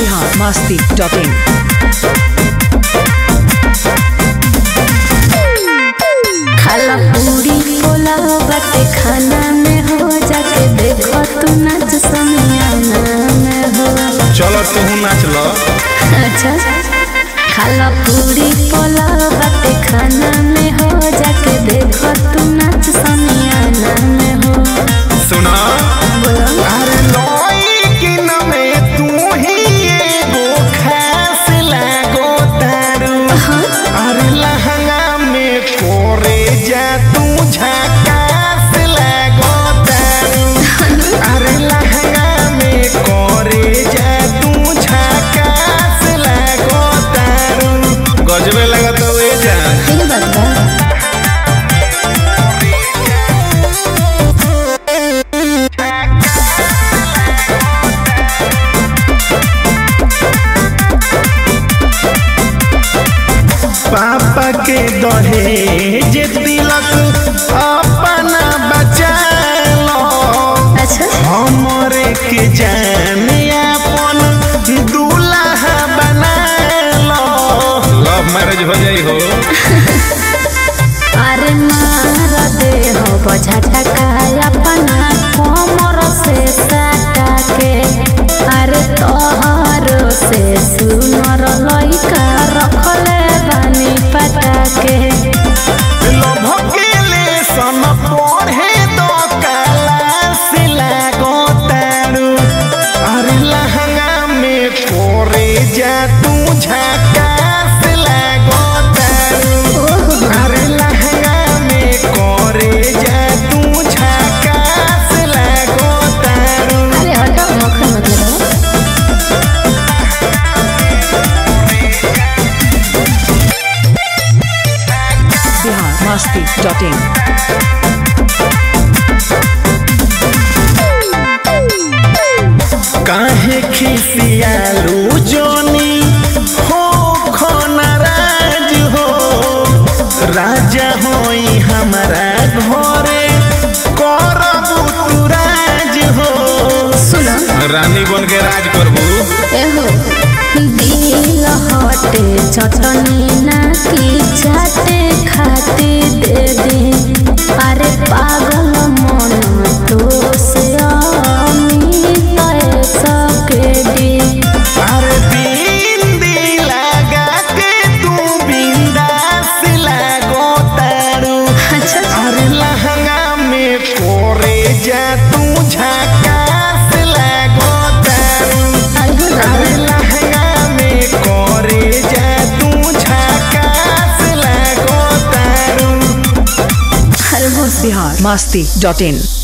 biharmasti.in। खाला पूरी पोलाव बाटे खाना में हो, जाके देखो तू नाच समियाना में हो। चलो तू नाच लो। अच्छा खाला पूरी पोलाव बाटे खाना में हो, जाके देखो तू नाच समियाना में हो। सुना बोलो अरे लोई की नमे तू ही एगो खास लागो तारू। अरे लहंगा में कोरे जा तू झकास लागो तारू। अरे लहंगा में कोरे जा तू झकास लागो तारू। गजबे लगत हुए जा ठीक बात बा। पापा के दहेज तिलक अपना बचा लो। अच्छा हमरे के जान अपन दूल्हा बना लो। लव मैरिज हो जाई हो। अरे मार दे हो बझटका अपना कोमर से सटा के। अरे तोहर से सुनर लइका रखले बानी पटा के। लव के लेसन पढ़े दो क्लास लागो तारू। अरे लहंगा में कोरे जा तू झकास लागो तारू। अरे लहंगा में कोरे जा तू झकास लागो तारू। अरे हटो मक्खन मत लगाओ। biharmasti.in। काहे खिसियालू जोनी हो नाराज हो। राजा होई हमारा घरे करबू तू राज हो। सुनो रानी बन के राज करबू। एहो दिल हटे चटनी ना की चाटे खाते दे दे। अरे पागल मन तो से अमित सके दी। अरे बिंदी लगा के तू बिंदास लागो तारू। अच्छा अरे लहंगा में कोरे जा तू झकास लागो तारू। अरे लहंगा में कोरे जा तू झकास लागो तारू। अरे biharmasti.in।